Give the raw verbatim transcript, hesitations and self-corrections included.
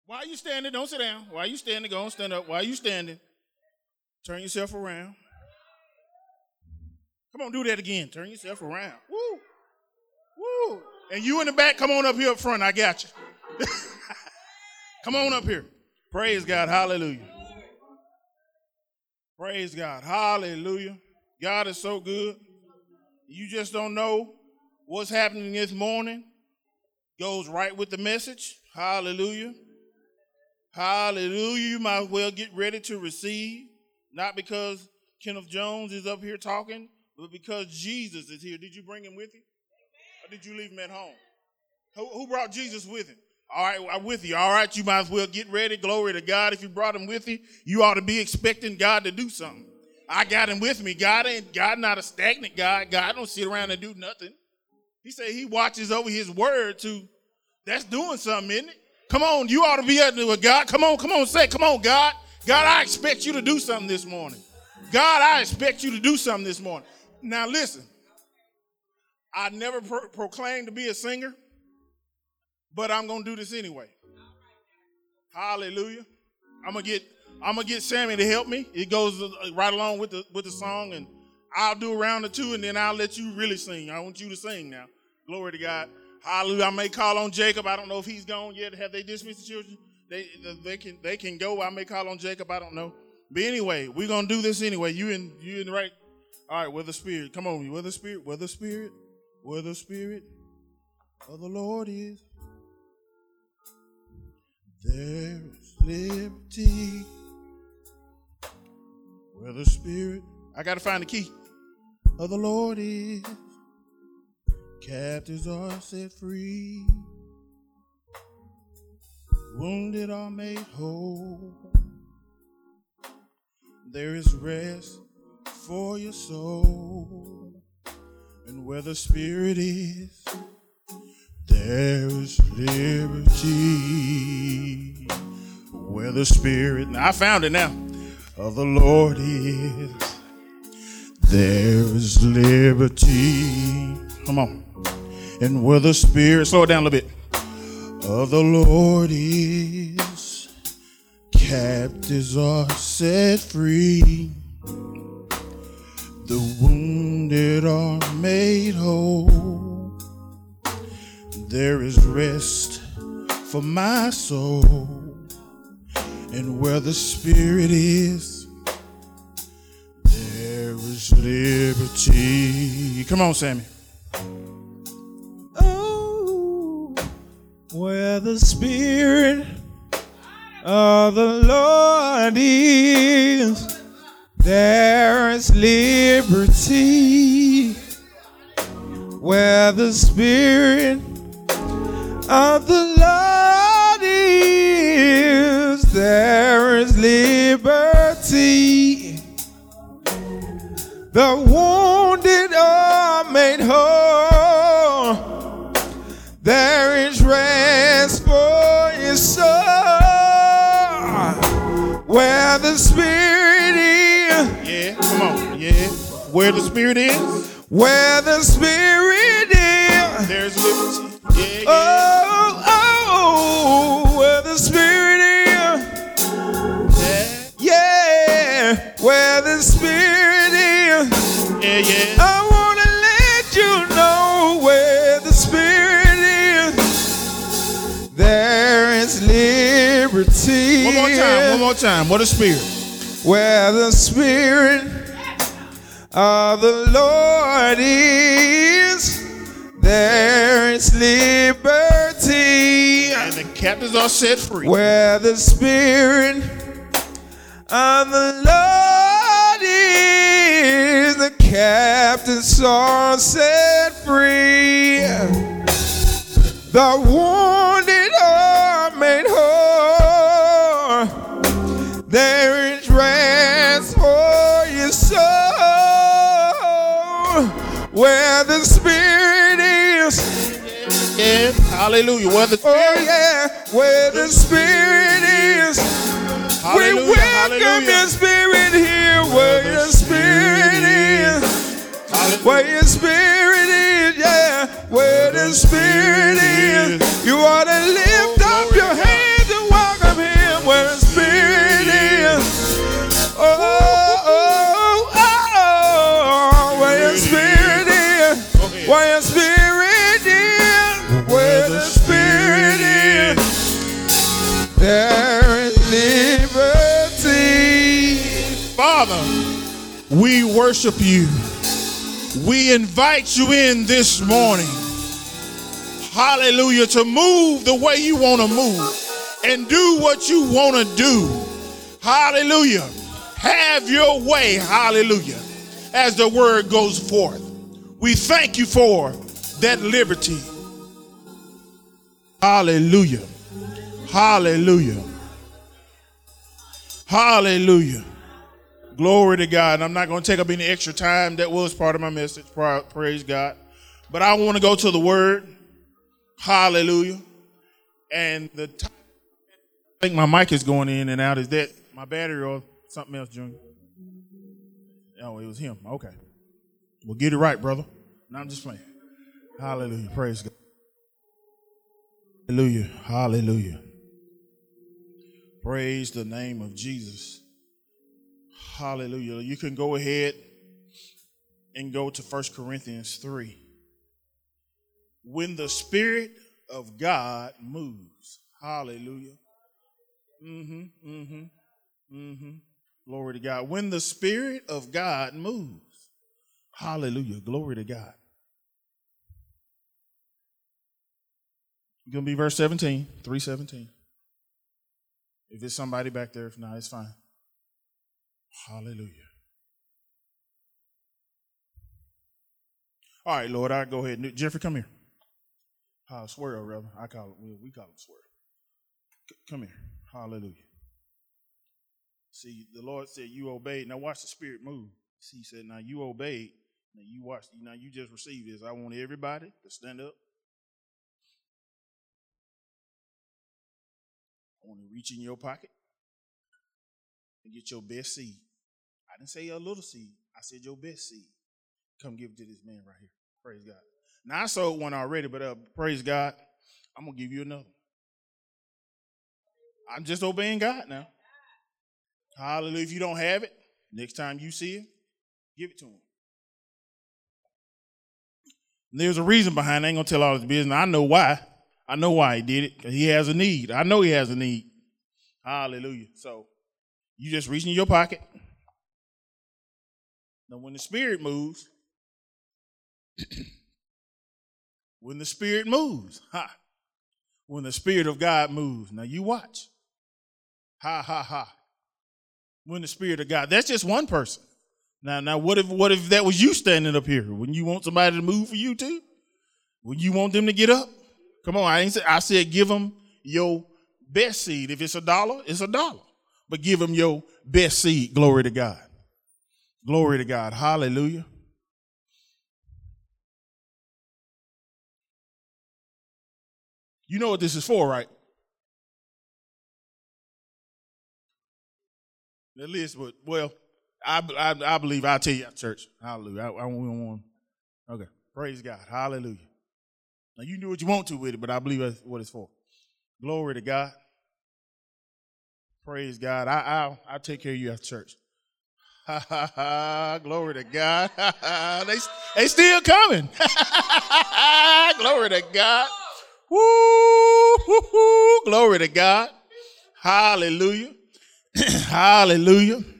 Why are you standing? Don't sit down. Why are you standing? Go on, stand up. Why are you standing? Turn yourself around. Come on, do that again. Turn yourself around. Woo. Woo. And you in the back, come on up here up front. I got you. Come on up here. Praise God. Hallelujah. Praise God. Hallelujah. God is so good. You just don't know what's happening this morning. Goes right with the message. Hallelujah. Hallelujah. You might as well get ready to receive. Not because Kenneth Jones is up here talking, but because Jesus is here. Did you bring him with you? Or did you leave him at home? Who, who brought Jesus with him? All right, I'm with you. All right, you might as well get ready. Glory to God. If you brought him with you, you ought to be expecting God to do something. I got him with me. God ain't God not a stagnant God. God don't sit around and do nothing. He said he watches over his word to, that's doing something, isn't it? Come on, you ought to be up with God. Come on, come on, say, come on, God. God, I expect you to do something this morning. God, I expect you to do something this morning. Now listen, I never pro- proclaimed to be a singer, but I'm going to do this anyway. Hallelujah. I'm going to get I'm going to get Sammy to help me. It goes right along with the with the song, and I'll do a round or two, and then I'll let you really sing. I want you to sing now. Glory to God. Hallelujah. I may call on Jacob. I don't know if he's gone yet. Have they dismissed the children? They they can they can go. I may call on Jacob. I don't know. But anyway, we're going to do this anyway. You in you in the right. All right, where the Spirit. Come on, where the Spirit, where the Spirit, where the Spirit of the Lord is. There is liberty. Where the Spirit, I got to find the key, of the Lord is. Captives are set free. Wounded are made whole. There is rest for your soul. And where the Spirit is, there is liberty. Where the Spirit, now I found it now, of the Lord is, there is liberty. Come on. And where the Spirit, slow it down a little bit, of the Lord is, captives are set free. The wounded are made whole. There is rest for my soul. And where the Spirit is, there is liberty. Come on, Sammy. Oh, where the Spirit of the Lord is, there is liberty. Where the Spirit of the Lord is, there is liberty. The wounded are made whole. There is rest for your soul. Where the Spirit is. Yeah, come on. Yeah. Where the Spirit is. Where the Spirit is. There's liberty. Yeah, yeah. Oh, oh, where the Spirit is. Yeah. Yeah, where the Spirit is. Yeah, yeah. I want to let you know where the Spirit is. There is liberty. One more time, one more time. What a Spirit. Where the Spirit of the Lord is, there is liberty. And the captives are set free. Where the Spirit of the Lord is, the captives are set free. The wounded are made whole. There is rest for your soul. Where the Spirit is. Yeah, hallelujah. Where the Spirit. Oh yeah, where the Spirit is. Hallelujah, We welcome hallelujah. your Spirit here. Where your Spirit is. Where your Spirit is, yeah. Where the Spirit is. You ought to lift up your hands and walk there is liberty. Father, we worship you. We invite you in this morning. Hallelujah. To move the way you want to move and do what you want to do. Hallelujah. Have your way. Hallelujah. As the word goes forth. We thank you for that liberty. Hallelujah. Hallelujah. Hallelujah. Glory to God. I'm not going to take up any extra time. That was part of my message. Praise God. But I want to go to the word. Hallelujah. And the time, I think my mic is going in and out. Is that my battery or something else, Junior? Oh, it was him. Okay. Well, get it right, brother. No, I'm just playing. Hallelujah. Praise God. Hallelujah. Hallelujah. Praise the name of Jesus. Hallelujah. You can go ahead and go to First Corinthians three. When the Spirit of God moves. Hallelujah. Mm-hmm. Mm-hmm. Mm-hmm. Glory to God. When the Spirit of God moves. Hallelujah. Glory to God. It's going to be verse seventeen. three seventeen. If it's somebody back there, if not, it's fine. Hallelujah. All right, Lord, I go ahead. Jeffrey, come here. Uh, swirl, rather. I call it, we, we call it swirl. C- come here. Hallelujah. See, the Lord said you obeyed. Now watch the Spirit move. See, he said, now you obeyed. Now you watch. Now you just received this. I want everybody to stand up. I want to reach in your pocket and get your best seed. I didn't say a little seed. I said your best seed. Come give it to this man right here. Praise God. Now, I sold one already, but uh, praise God, I'm going to give you another. I'm just obeying God now. Hallelujah. If you don't have it, next time you see it, give it to him. And there's a reason behind it. I ain't going to tell all his business. I know why. I know why he did it, because he has a need. I know he has a need. Hallelujah. So you just reach in your pocket. Now, when the Spirit moves, when the Spirit moves, ha, when the Spirit of God moves, now you watch. Ha, ha, ha. When the Spirit of God, that's just one person. Now, now, what if, what if that was you standing up here? Wouldn't you want somebody to move for you too? Would you want them to get up? Come on, I ain't say, I said give them your best seed. If it's a dollar, it's a dollar. But give them your best seed. Glory to God. Glory to God. Hallelujah. You know what this is for, right? At least, but well, I, I, I believe I'll tell you at church. Hallelujah. I, I don't want. Okay. Praise God. Hallelujah. Now, you do what you want to with it, but I believe that's what it's for. Glory to God. Praise God. I, I'll, I'll take care of you at church. Ha, ha, ha. Glory to God. they, they still coming. Glory to God. Woo, woo, woo. Glory to God. Hallelujah. Hallelujah.